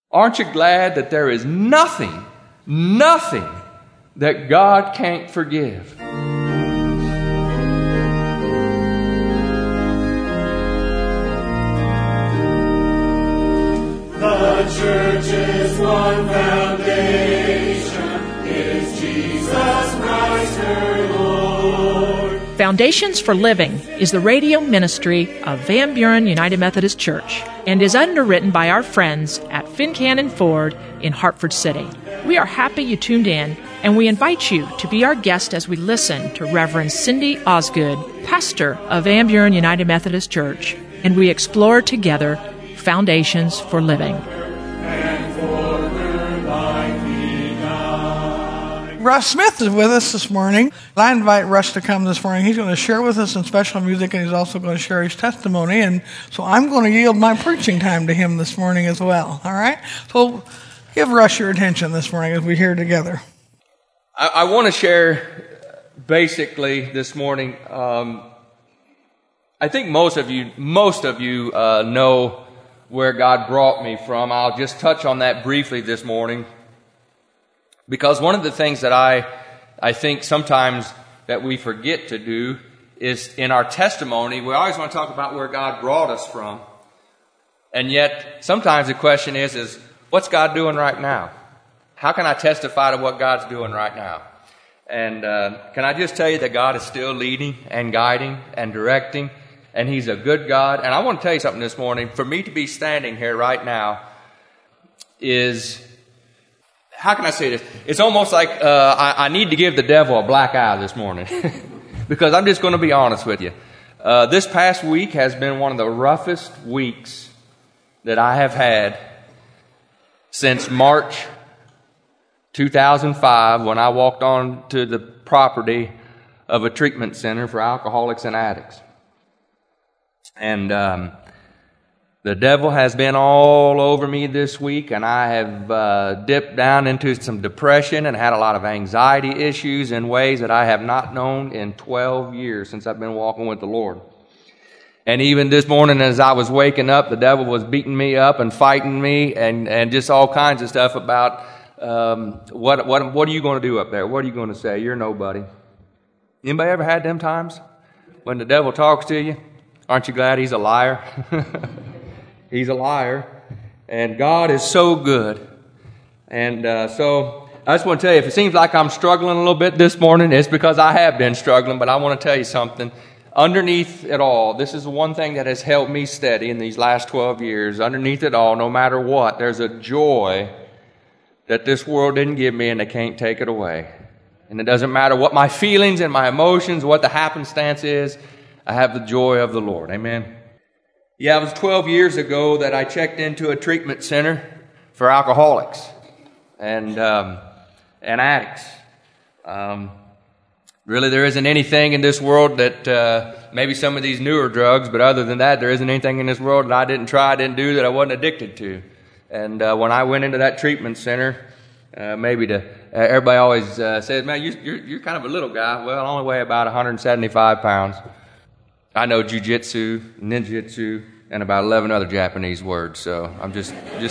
Aren't you glad that there is nothing that God can't forgive? The church is one foundation, is Jesus Christ her Lord. Foundations for Living is the radio ministry of Van Buren United Methodist Church and is underwritten by our friends at Fincannon Ford in Hartford City. We are happy you tuned in, and we invite you to be our guest as we listen to Reverend Cindy Osgood, pastor of Van Buren United Methodist Church, and we explore together Foundations for Living. Russ Smith is with us this morning. I invite Russ to come this morning. He's going to share with us some special music, and he's also going to share his testimony. And so I'm going to yield my preaching time to him this morning as well. All right? So give Russ your attention this morning as we hear together. I want to share basically this morning. I think most of you know where God brought me from. I'll just touch on that briefly this morning. Because one of the things that I think sometimes that we forget to do is in our testimony, we always want to talk about where God brought us from. And yet, sometimes the question is what's God doing right now? How can I testify to what God's doing right now? And can I just tell you that God is still leading and guiding and directing, and He's a good God. And I want to tell you something this morning. For me to be standing here right now is... how can I say this? It's almost like I need to give the devil a black eye this morning. Because I'm just going to be honest with you. This past week has been one of the roughest weeks that I have had since March 2005, when I walked onto the property of a treatment center for alcoholics and addicts. And the devil has been all over me this week, and I have dipped down into some depression and had a lot of anxiety issues in ways that I have not known in 12 years since I've been walking with the Lord. And even this morning as I was waking up, the devil was beating me up and fighting me and just all kinds of stuff about what are you going to do up there? What are you going to say? You're nobody. Anybody ever had them times when the devil talks to you? Aren't you glad he's a liar? He's a liar, and God is so good. And so I just want to tell you, if it seems like I'm struggling a little bit this morning, it's because I have been struggling, but I want to tell you something. Underneath it all, this is the one thing that has held me steady in these last 12 years. Underneath it all, no matter what, there's a joy that this world didn't give me, and they can't take it away. And it doesn't matter what my feelings and my emotions, what the happenstance is, I have the joy of the Lord. Amen. Yeah, it was 12 years ago that I checked into a treatment center for alcoholics and addicts. Really, there isn't anything in this world that maybe some of these newer drugs, but other than that, there isn't anything in this world that I didn't try, didn't do, that I wasn't addicted to. And when I went into that treatment center, everybody always says, "Man, you're kind of a little guy." Well, I only weigh about 175 pounds. I know jiu-jitsu, ninjutsu, and about 11 other Japanese words. So I'm just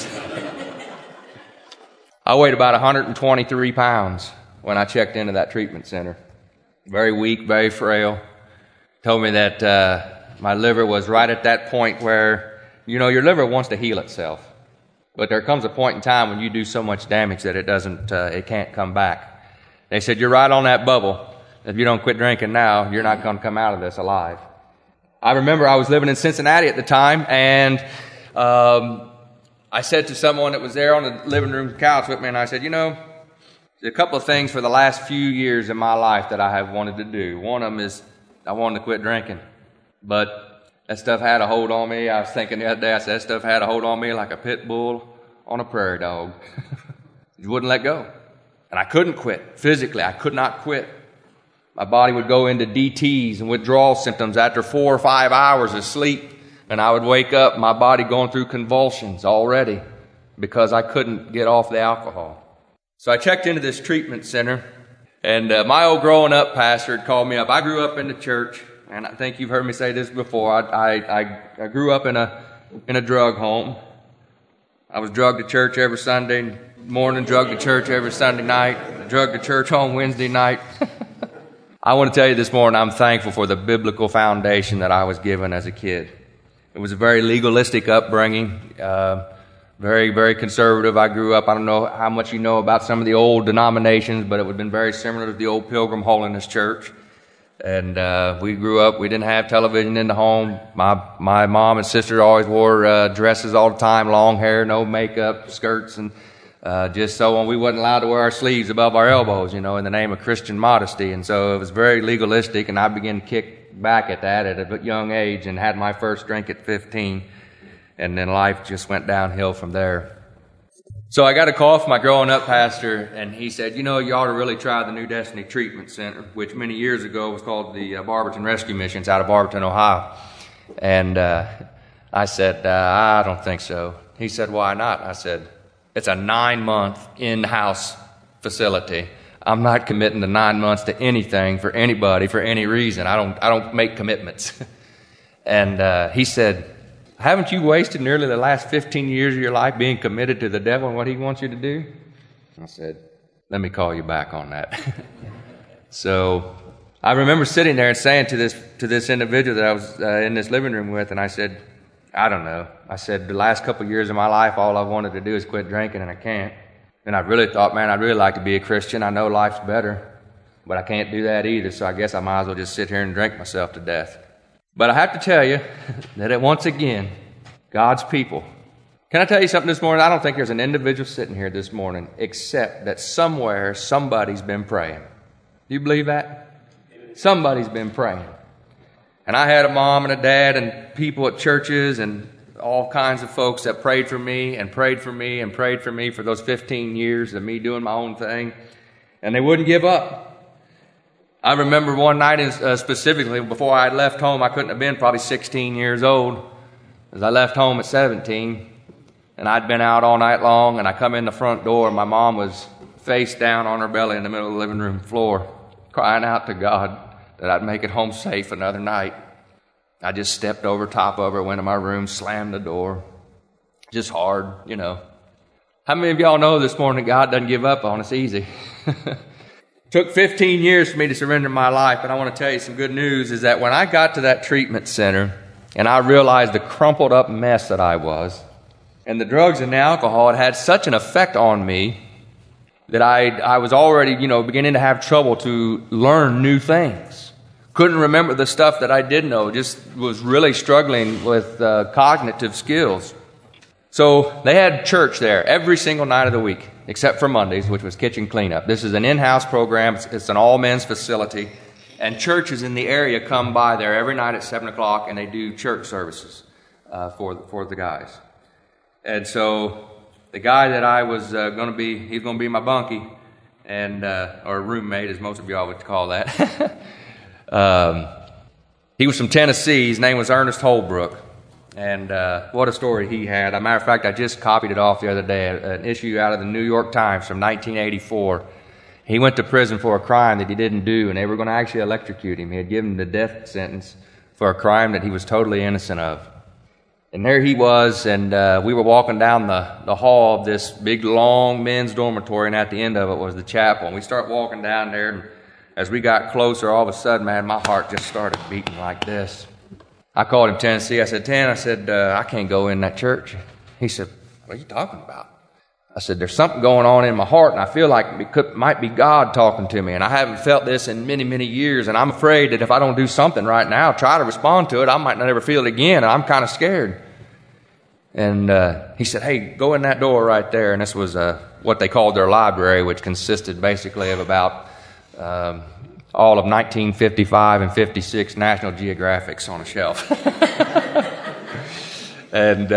I weighed about 123 pounds when I checked into that treatment center. Very weak, very frail. Told me that my liver was right at that point where, your liver wants to heal itself. But there comes a point in time when you do so much damage that it can't come back. They said, "You're right on that bubble. If you don't quit drinking now, you're not going to come out of this alive." I remember I was living in Cincinnati at the time, and I said to someone that was there on the living room couch with me, and I said, there's a couple of things for the last few years in my life that I have wanted to do. One of them is I wanted to quit drinking, but that stuff had a hold on me. I was thinking the other day, I said, that stuff had a hold on me like a pit bull on a prairie dog. It wouldn't let go. And I couldn't quit. Physically, I could not quit. My body would go into DTs and withdrawal symptoms after 4 or 5 hours of sleep. And I would wake up, my body going through convulsions already because I couldn't get off the alcohol. So I checked into this treatment center, and my old growing up pastor had called me up. I grew up in the church, and I think you've heard me say this before. I grew up in a drug home. I was drugged to church every Sunday morning, drugged to church every Sunday night, drugged to church on Wednesday night. I want to tell you this morning, I'm thankful for the biblical foundation that I was given as a kid. It was a very legalistic upbringing, very, very conservative. I grew up, I don't know how much you know about some of the old denominations, but it would have been very similar to the old Pilgrim Holiness Church. And we grew up, we didn't have television in the home. My mom and sister always wore dresses all the time, long hair, no makeup, skirts, and just so on. We wasn't allowed to wear our sleeves above our elbows, in the name of Christian modesty. And so it was very legalistic, and I began to kick back at that at a young age and had my first drink at 15. And then life just went downhill from there. So I got a call from my growing up pastor, and he said, you ought to really try the New Destiny Treatment Center, which many years ago was called the Barberton Rescue Missions out of Barberton, Ohio. And I said, I don't think so. He said, why not? I said, it's a 9-month in-house facility. I'm not committing to 9 months to anything for anybody for any reason. I don't make commitments. And he said, haven't you wasted nearly the last 15 years of your life being committed to the devil and what he wants you to do? I said, let me call you back on that. So I remember sitting there and saying to this individual that I was in this living room with, and I said, I don't know. I said, the last couple of years of my life, all I wanted to do is quit drinking, and I can't. And I really thought, man, I'd really like to be a Christian. I know life's better, but I can't do that either, so I guess I might as well just sit here and drink myself to death. But I have to tell you that once again, God's people. Can I tell you something this morning? I don't think there's an individual sitting here this morning except that somewhere somebody's been praying. Do you believe that? Somebody's been praying. And I had a mom and a dad and people at churches and all kinds of folks that prayed for me and prayed for me and prayed for me for those 15 years of me doing my own thing. And they wouldn't give up. I remember one night specifically before I had left home, I couldn't have been probably 16 years old, as I left home at 17, and I'd been out all night long, and I come in the front door, and my mom was face down on her belly in the middle of the living room floor, crying out to God that I'd make it home safe another night. I just stepped over top of her, went to my room, slammed the door. Just hard, How many of y'all know this morning God doesn't give up on us easy? Took 15 years for me to surrender my life, but I want to tell you some good news is that when I got to that treatment center and I realized the crumpled up mess that I was, and the drugs and the alcohol had such an effect on me that I was already, beginning to have trouble to learn new things. Couldn't remember the stuff that I did know, just was really struggling with cognitive skills. So they had church there every single night of the week, except for Mondays, which was kitchen cleanup. This is an in-house program. It's an all-men's facility. And churches in the area come by there every night at 7 o'clock, and they do church services for the guys. And so the guy that I was going to be, he's going to be my bunkie, and or roommate, as most of y'all would call that. He was from Tennessee. His name was Ernest Holbrook. And what a story he had. As a matter of fact, I just copied it off the other day, an issue out of the New York Times from 1984. He went to prison for a crime that he didn't do, and they were going to actually electrocute him. He had given him the death sentence for a crime that he was totally innocent of. And there he was, and we were walking down the hall of this big, long men's dormitory, and at the end of it was the chapel. And we start walking down there, and as we got closer, all of a sudden, man, my heart just started beating like this. I called him Tennessee. I said, I can't go in that church. He said, what are you talking about? I said, there's something going on in my heart, and I feel like it might be God talking to me, and I haven't felt this in many, many years, and I'm afraid that if I don't do something right now, try to respond to it, I might not ever feel it again, and I'm kind of scared. And he said, hey, go in that door right there. And this was what they called their library, which consisted basically of about all of 1955 and 56 National Geographics on a shelf. And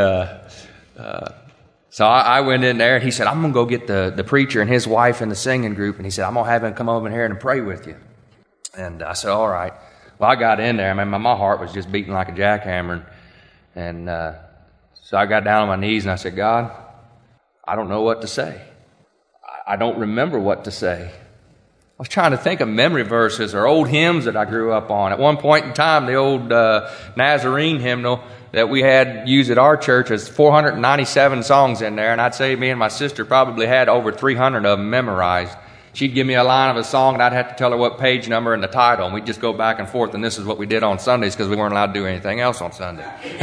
so I went in there, and he said, I'm going to go get the preacher and his wife in the singing group. And he said, I'm going to have him come over here and pray with you. And I said, all right. Well, I got in there. I mean, my heart was just beating like a jackhammer. And so I got down on my knees, and I said, God, I don't know what to say. I don't remember what to say. was trying to think of memory verses or old hymns that I grew up on. At one point in time, the old Nazarene hymnal that we had used at our church has 497 songs in there, and I'd say me and my sister probably had over 300 of them memorized. She'd give me a line of a song, and I'd have to tell her what page number and the title, and we'd just go back and forth, and this is what we did on Sundays because we weren't allowed to do anything else on Sunday.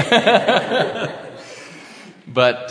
But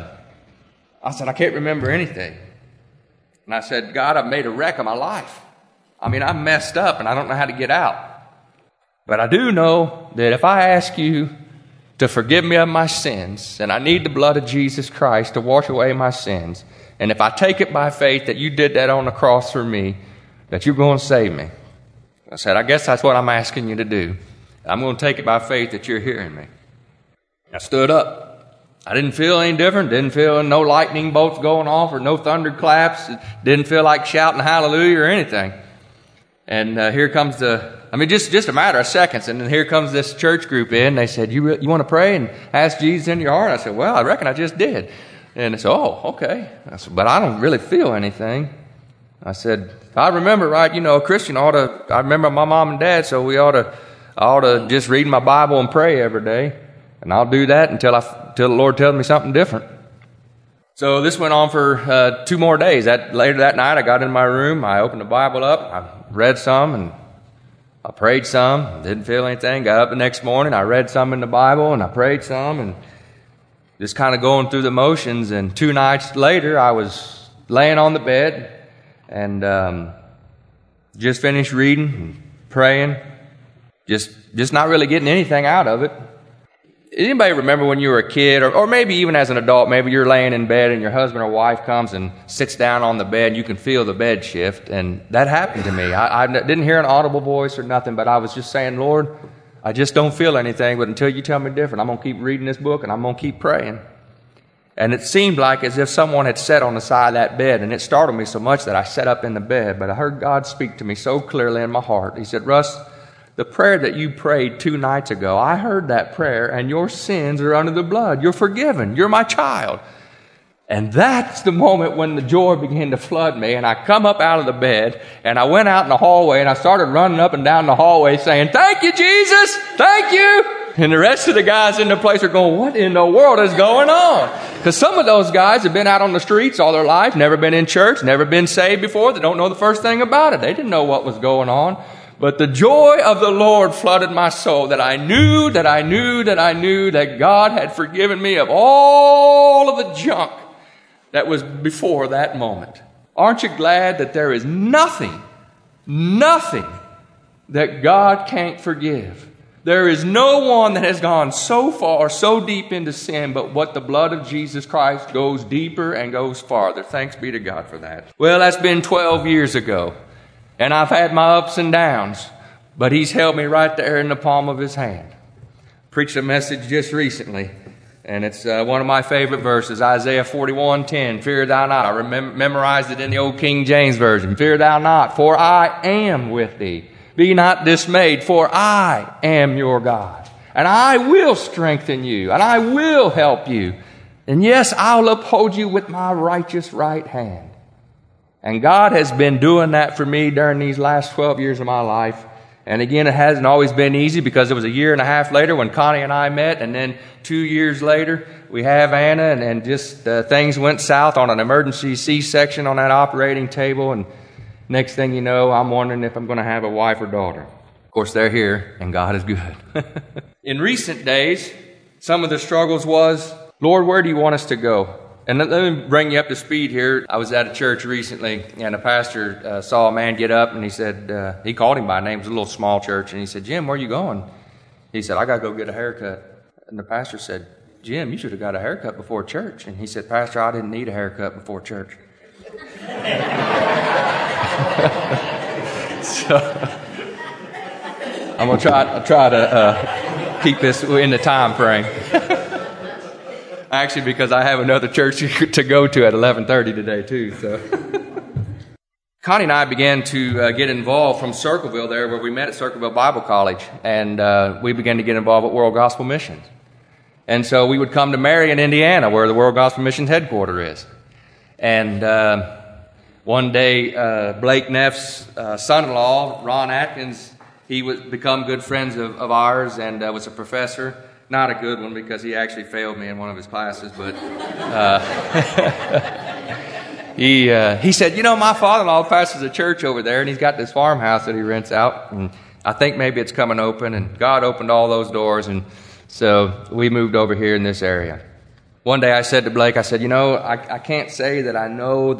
I said, I can't remember anything. And I said, God, I've made a wreck of my life. I mean, I'm messed up, and I don't know how to get out. But I do know that if I ask you to forgive me of my sins, and I need the blood of Jesus Christ to wash away my sins, and if I take it by faith that you did that on the cross for me, that you're going to save me. I said, I guess that's what I'm asking you to do. I'm going to take it by faith that you're hearing me. I stood up. I didn't feel any different. Didn't feel no lightning bolts going off or no thunderclaps. Didn't feel like shouting hallelujah or anything. And here comes just a matter of seconds. And then here comes this church group in. They said, you want to pray and ask Jesus into your heart? I said, well, I reckon I just did. And they said, oh, okay. I said, but I don't really feel anything. I said, if I remember right, a Christian I remember my mom and dad, so I ought to just read my Bible and pray every day. And I'll do that until the Lord tells me something different. So this went on for 2 more days. Later that night, I got in my room. I opened the Bible up. I read some, and I prayed some. Didn't feel anything. Got up the next morning. I read some in the Bible, and I prayed some, and just kind of going through the motions. And 2 nights later, I was laying on the bed and just finished reading and praying. Just not really getting anything out of it. Anybody remember when you were a kid, or maybe even as an adult, maybe you're laying in bed and your husband or wife comes and sits down on the bed and you can feel the bed shift? And that happened to me. I didn't hear an audible voice or nothing, but I was just saying, Lord, I just don't feel anything, but until you tell me different, I'm going to keep reading this book and I'm going to keep praying. And it seemed like as if someone had sat on the side of that bed, and it startled me so much that I sat up in the bed, but I heard God speak to me so clearly in my heart. He said, Russ, the prayer that you prayed 2 nights ago, I heard that prayer, and your sins are under the blood. You're forgiven. You're my child. And that's the moment when the joy began to flood me, and I come up out of the bed, and I went out in the hallway, and I started running up and down the hallway saying, thank you, Jesus! Thank you! And the rest of the guys in the place are going, what in the world is going on? Because some of those guys have been out on the streets all their life, never been in church, never been saved before. They don't know the first thing about it. They didn't know what was going on. But the joy of the Lord flooded my soul, that I knew that God had forgiven me of all of the junk that was before that moment. Aren't you glad that there is nothing that God can't forgive? There is no one that has gone so far, so deep into sin, but what the blood of Jesus Christ goes deeper and goes farther. Thanks be to God for that. Well, that's been 12 years ago. And I've had my ups and downs, but He's held me right there in the palm of His hand. Preached a message just recently, and it's one of my favorite verses, Isaiah 41:10. Fear thou not. I memorized it in the old King James Version. Fear thou not, for I am with thee. Be not dismayed, for I am your God. And I will strengthen you, and I will help you. And yes, I'll uphold you with my righteous right hand. And God has been doing that for me during these last 12 years of my life. And again, it hasn't always been easy, because it was 1.5 years later when Connie and I met. And then 2 years later, we have Anna, and just things went south on an emergency C-section on that operating table. And next thing you know, I'm wondering if I'm going to have a wife or daughter. Of course, they're here, and God is good. In recent days, some of the struggles was, Lord, where do you want us to go? And let me bring you up to speed here. I was at a church recently, and a pastor saw a man get up, and he said, he called him by name. It was a little small church, and he said, Jim, where are you going? He said, I got to go get a haircut. And the pastor said, Jim, you should have got a haircut before church. And he said, Pastor, I didn't need a haircut before church. So I'm going to try to keep this in the time frame. Actually, because I have another church to go to at 11:30 today, too. So, Connie and I began to get involved from Circleville there, where we met at Circleville Bible College, and we began to get involved with World Gospel Missions. And so we would come to Marion, Indiana, where the World Gospel Missions headquarters is. And one day, Blake Neff's son-in-law, Ron Atkins, he was become good friends of ours and was a professor. Not a good one because he actually failed me in one of his classes, but he said, you know, my father-in-law pastors a church over there, and he's got this farmhouse that he rents out, and I think maybe it's coming open, and God opened all those doors, and so we moved over here in this area. One day I said to Blake, I said, you know, I can't say that I know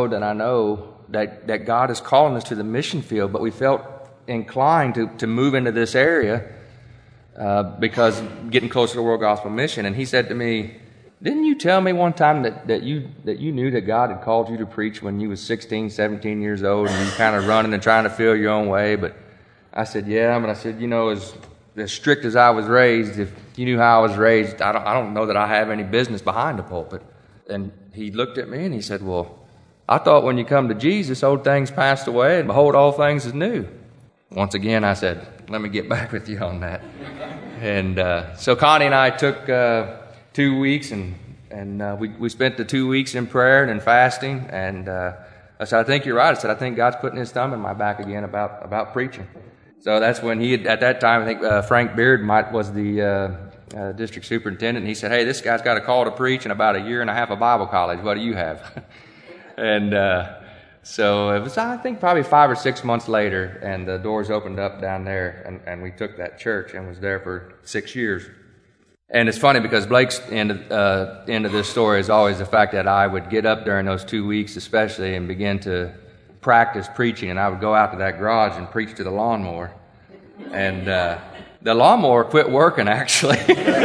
that God is calling us to the mission field, but we felt inclined to move into this area because getting closer to World Gospel Mission. And he said to me, didn't you tell me one time that you knew that God had called you to preach when you was 16, 17 years old, and you kind of running and trying to feel your own way? But I said, yeah, but I said, you know, as strict as I was raised, if you knew how I was raised, I don't know that I have any business behind the pulpit. And he looked at me and he said, well, I thought when you come to Jesus, old things passed away, and behold, all things is new. Once again, I said, let me get back with you on that. And so Connie and I took 2 weeks, and we spent the 2 weeks in prayer and in fasting. And I said, I think you're right. I said, I think God's putting his thumb in my back again about preaching. So that's when he had, at that time, I think Frank Beard was the district superintendent. And he said, hey, this guy's got a call to preach in about a year and a half of Bible college. What do you have? And so it was, I think, probably 5 or 6 months later, and the doors opened up down there, and we took that church and was there for 6 years. And it's funny because Blake's end of this story is always the fact that I would get up during those 2 weeks especially and begin to practice preaching, and I would go out to that garage and preach to the lawnmower. And the lawnmower quit working, actually.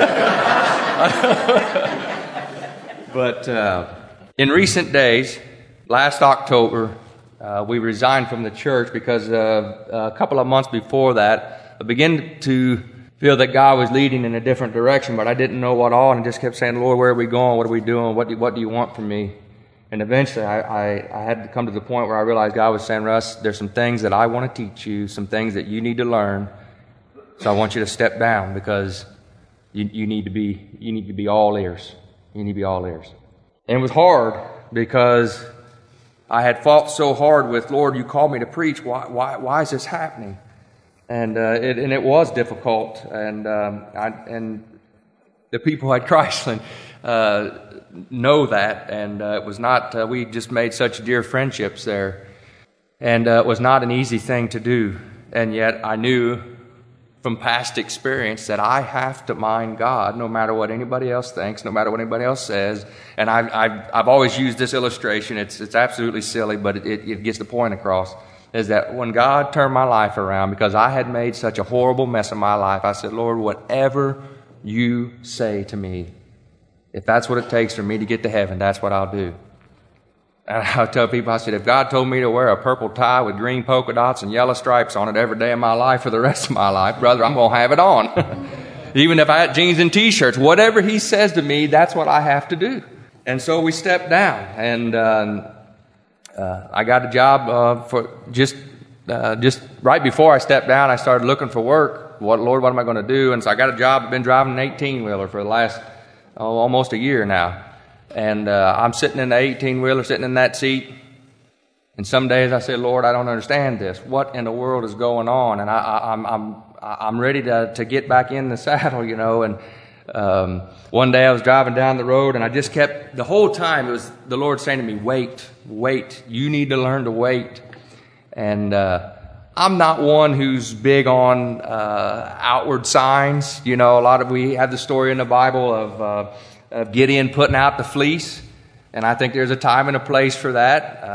But in recent days, last October, we resigned from the church because a couple of months before that, I began to feel that God was leading in a different direction, but I didn't know what all, and I just kept saying, Lord, where are we going? What are we doing? What do you want from me? And eventually I had to come to the point where I realized God was saying, Russ, there's some things that I want to teach you, some things that you need to learn, so I want you to step down because you need to be all ears. You need to be all ears. And it was hard because I had fought so hard with, Lord, you called me to preach. Why is this happening? And it was difficult. And the people at Christland know that. And it was not. We just made such dear friendships there, and it was not an easy thing to do. And yet I knew from past experience that I have to mind God no matter what anybody else thinks, no matter what anybody else says. And I've always used this illustration. It's absolutely silly, but it gets the point across, is that when God turned my life around, because I had made such a horrible mess of my life, I said, Lord, whatever you say to me, if that's what it takes for me to get to heaven, that's what I'll do. And I tell people, I said, if God told me to wear a purple tie with green polka dots and yellow stripes on it every day of my life for the rest of my life, brother, I'm going to have it on. Even if I had jeans and T-shirts, whatever he says to me, that's what I have to do. And so we stepped down, and I got a job for just right before I stepped down. I started looking for work. Lord, what am I going to do? And so I got a job. I've been driving an 18-wheeler for the last almost a year now. And I'm sitting in the 18-wheeler, sitting in that seat. And some days I say, Lord, I don't understand this. What in the world is going on? And I'm ready to get back in the saddle, you know. And one day I was driving down the road, and I just kept, the whole time it was the Lord saying to me, wait. You need to learn to wait. And I'm not one who's big on outward signs. You know, we have the story in the Bible of Gideon putting out the fleece, and I think there's a time and a place for that.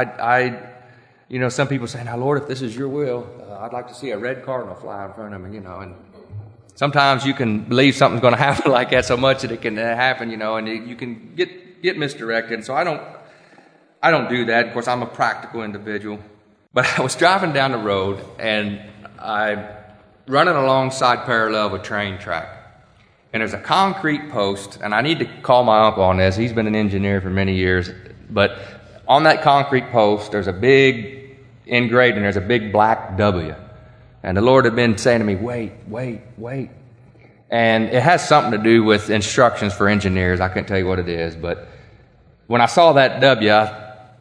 Some people say, now, Lord, if this is your will, I'd like to see a red cardinal fly in front of me, you know. And sometimes you can believe something's going to happen like that so much that it can happen, you know, and you can get misdirected. And so I don't do that. Of course, I'm a practical individual. But I was driving down the road, and I'm running alongside parallel of a train track. And there's a concrete post, and I need to call my uncle on this. He's been an engineer for many years. But on that concrete post, there's a big engraved, and there's a big black W. And the Lord had been saying to me, wait. And it has something to do with instructions for engineers. I couldn't tell you what it is. But when I saw that W,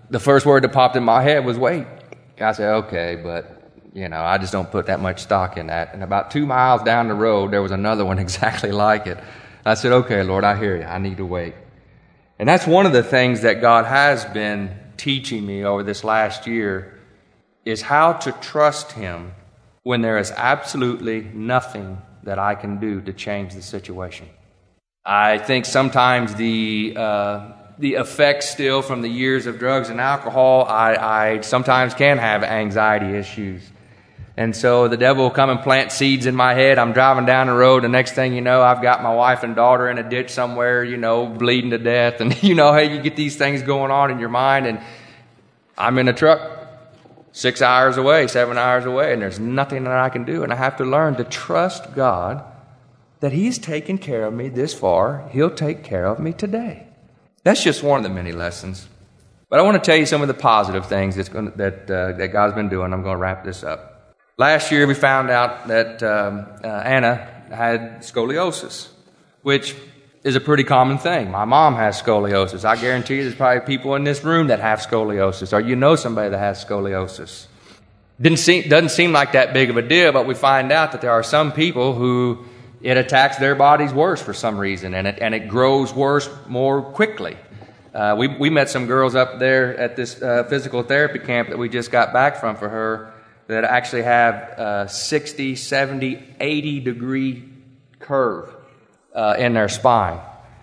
the first word that popped in my head was wait. I said, okay, but, I just don't put that much stock in that. And about 2 miles down the road, there was another one exactly like it. I said, okay, Lord, I hear you. I need to wait. And that's one of the things that God has been teaching me over this last year is how to trust Him when there is absolutely nothing that I can do to change the situation. I think sometimes the effects still from the years of drugs and alcohol, I sometimes can have anxiety issues. And so the devil will come and plant seeds in my head. I'm driving down the road. The next thing you know, I've got my wife and daughter in a ditch somewhere, bleeding to death. And, hey, you get these things going on in your mind. And I'm in a truck 6 hours away, 7 hours away, and there's nothing that I can do. And I have to learn to trust God that He's taken care of me this far. He'll take care of me today. That's just one of the many lessons. But I want to tell you some of the positive things that God's been doing. I'm going to wrap this up. Last year, we found out that Anna had scoliosis, which is a pretty common thing. My mom has scoliosis. I guarantee you there's probably people in this room that have scoliosis, or somebody that has scoliosis. Doesn't seem like that big of a deal, but we find out that there are some people who it attacks their bodies worse for some reason, and it grows worse more quickly. We met some girls up there at this physical therapy camp that we just got back from for her that actually have 60, 70, 80-degree curve in their spine.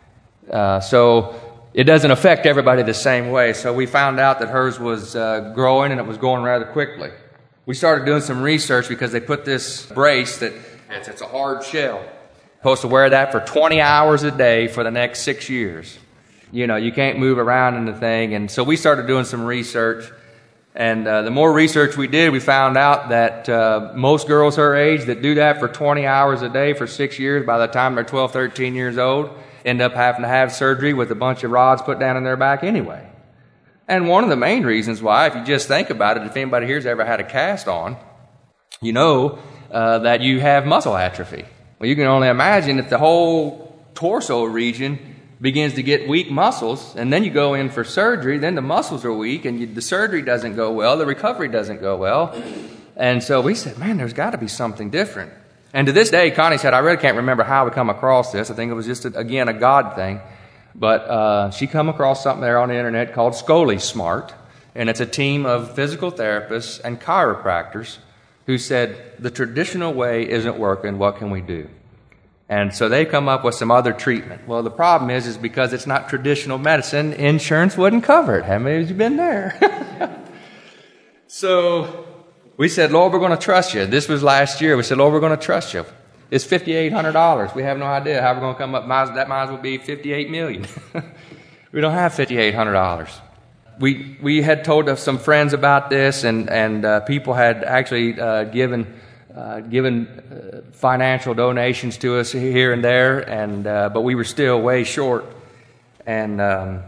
So it doesn't affect everybody the same way. So we found out that hers was growing, and it was going rather quickly. We started doing some research because they put this brace that it's a hard shell. Supposed to wear that for 20 hours a day for the next 6 years. You can't move around in the thing. And so we started doing some research. And the more research we did, we found out that most girls her age that do that for 20 hours a day for 6 years, by the time they're 12, 13 years old, end up having to have surgery with a bunch of rods put down in their back anyway. And one of the main reasons why, if you just think about it, if anybody here's ever had a cast on, that you have muscle atrophy. Well, you can only imagine if the whole torso region begins to get weak muscles, and then you go in for surgery, then the muscles are weak, and the surgery doesn't go well, the recovery doesn't go well. And so we said, man, there's got to be something different. And to this day, Connie said, I really can't remember how we come across this. I think it was just, again, a God thing. But she come across something there on the internet called ScoliSmart, and it's a team of physical therapists and chiropractors who said, the traditional way isn't working, what can we do? And so they come up with some other treatment. Well, the problem is because it's not traditional medicine, insurance wouldn't cover it. How many of you been there? So we said, Lord, we're going to trust you. This was last year. We said, Lord, we're going to trust you. It's $5,800. We have no idea how we're going to come up. That might as well be $58 million. We don't have $5,800. We had told some friends about this, and people had actually given financial donations to us here and there, but we were still way short. And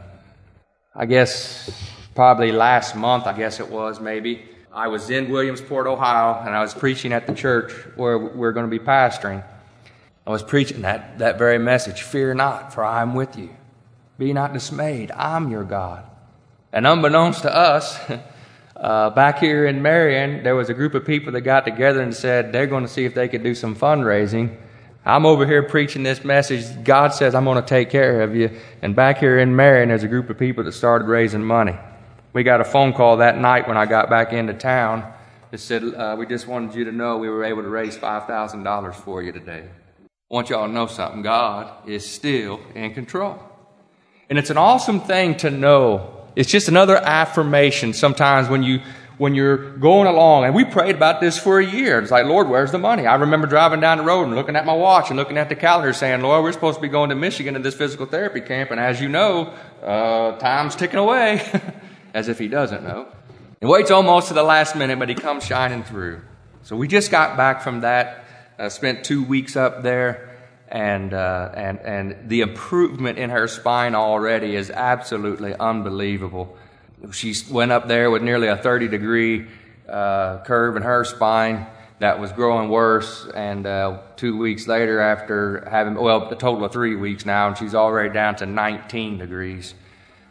I guess probably last month, maybe, I was in Williamsport, Ohio, and I was preaching at the church where we're going to be pastoring. I was preaching that very message, fear not, for I am with you. Be not dismayed, I'm your God. And unbeknownst to us, back here in Marion, there was a group of people that got together and said they're going to see if they could do some fundraising. I'm over here preaching this message. God says I'm going to take care of you. And back here in Marion, there's a group of people that started raising money. We got a phone call that night when I got back into town that said, we just wanted you to know we were able to raise $5,000 for you today. I want y'all to know something. God is still in control. And it's an awesome thing to know. It's just another affirmation sometimes when you're going along. And we prayed about this for a year. It's like, Lord, where's the money? I remember driving down the road and looking at my watch and looking at the calendar saying, Lord, we're supposed to be going to Michigan to this physical therapy camp. And as you know, time's ticking away. As if he doesn't know. He waits almost to the last minute, but he comes shining through. So we just got back from that, spent 2 weeks up there, and the improvement in her spine already is absolutely unbelievable. She went up there with nearly a 30-degree curve in her spine that was growing worse, and 2 weeks later after having, a total of 3 weeks now, and she's already down to 19 degrees.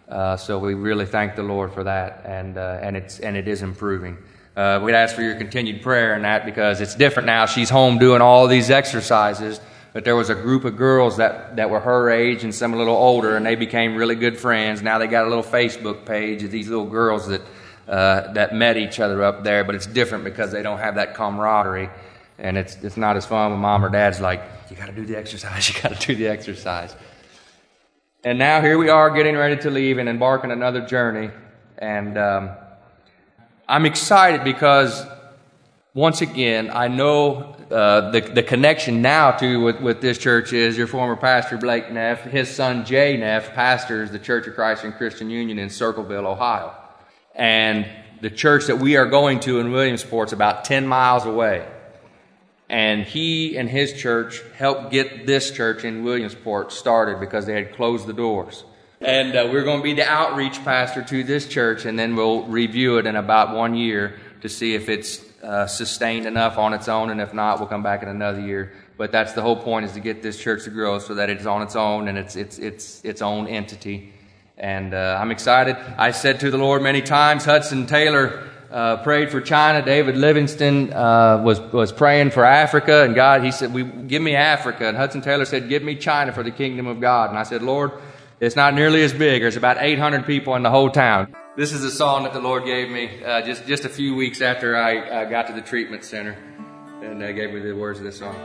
So we really thank the Lord for that, and it is improving. We'd ask for your continued prayer in that, because it's different now. She's home doing all these exercises, but there was a group of girls that were her age and some a little older, and they became really good friends. Now they got a little Facebook page of these little girls that met each other up there, but it's different because they don't have that camaraderie, and it's not as fun when mom or dad's like, you got to do the exercise, you got to do the exercise. And now here we are getting ready to leave and embark on another journey, and I'm excited because once again I know the connection now with this church is your former pastor Blake Neff. His son Jay Neff pastors the Church of Christ and Christian Union in Circleville, Ohio. And the church that we are going to in Williamsport is about 10 miles away. And he and his church helped get this church in Williamsport started because they had closed the doors. And we're going to be the outreach pastor to this church, and then we'll review it in about 1 year to see if it's sustained enough on its own, and if not, we'll come back in another year. But that's the whole point, is to get this church to grow so that it's on its own and it's its own entity. And I'm excited. I said to the Lord many times, Hudson Taylor prayed for China. David Livingston was praying for Africa, and God, he said, give me Africa. And Hudson Taylor said, give me China for the kingdom of God. And I said, Lord, it's not nearly as big. There's about 800 people in the whole town. This is a song that the Lord gave me just a few weeks after I got to the treatment center, and gave me the words of this song.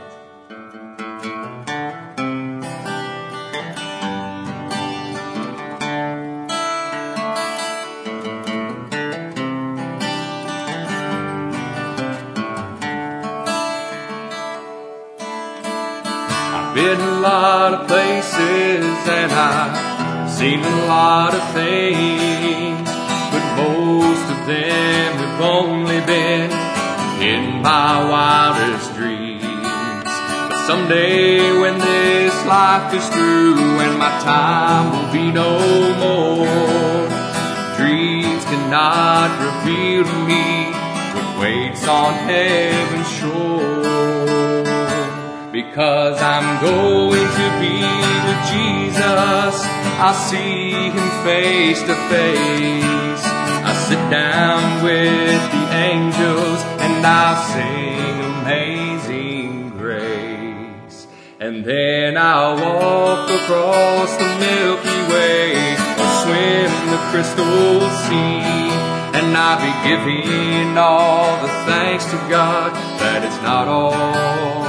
I've been a lot of places and I've seen a lot of things, but most of them have only been in my wildest dreams. But someday when this life is through and my time will be no more, dreams cannot reveal to me what waits on heaven's shore. Because I'm going to be with Jesus, I'll see Him face to face. I'll sit down with the angels and I'll sing Amazing Grace. And then I'll walk across the Milky Way or swim the crystal sea. And I'll be giving all the thanks to God that it's not all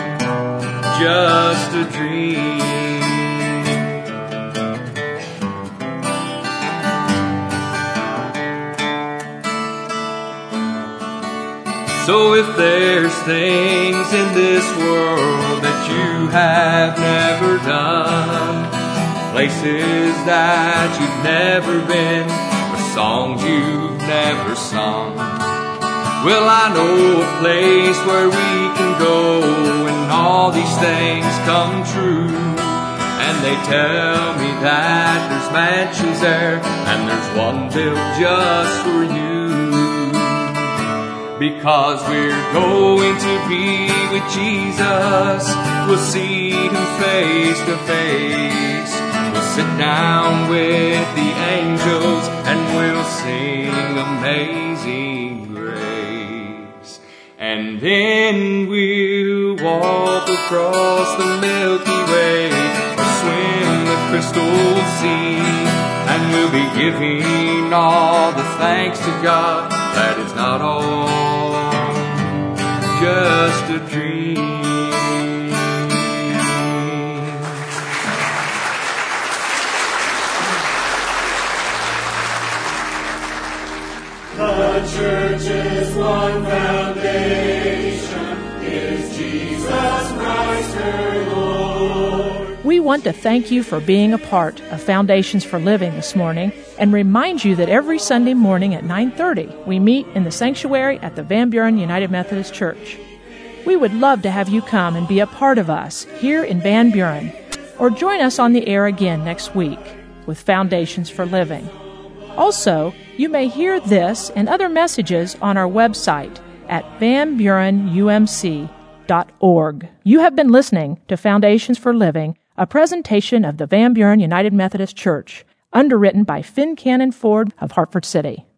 just a dream. So if there's things in this world that you have never done, places that you've never been, or songs you've never sung, well, I know a place where we can go when all these things come true. And they tell me that there's mansions there and there's one built just for you. Because we're going to be with Jesus, we'll see Him face to face. We'll sit down with the angels and we'll sing Amazing Grace. And then we'll walk across the Milky Way or swim the crystal sea. And we'll be giving all the thanks to God that it's not all just a dream. The church is one foundation, is Jesus Christ her Lord. We want to thank you for being a part of Foundations for Living this morning and remind you that every Sunday morning at 9:30 we meet in the sanctuary at the Van Buren United Methodist Church. We would love to have you come and be a part of us here in Van Buren, or join us on the air again next week with Foundations for Living. Also, you may hear this and other messages on our website at vanburenumc.org. You have been listening to Foundations for Living, a presentation of the Van Buren United Methodist Church. underwritten by Finn Cannon Ford of Hartford City.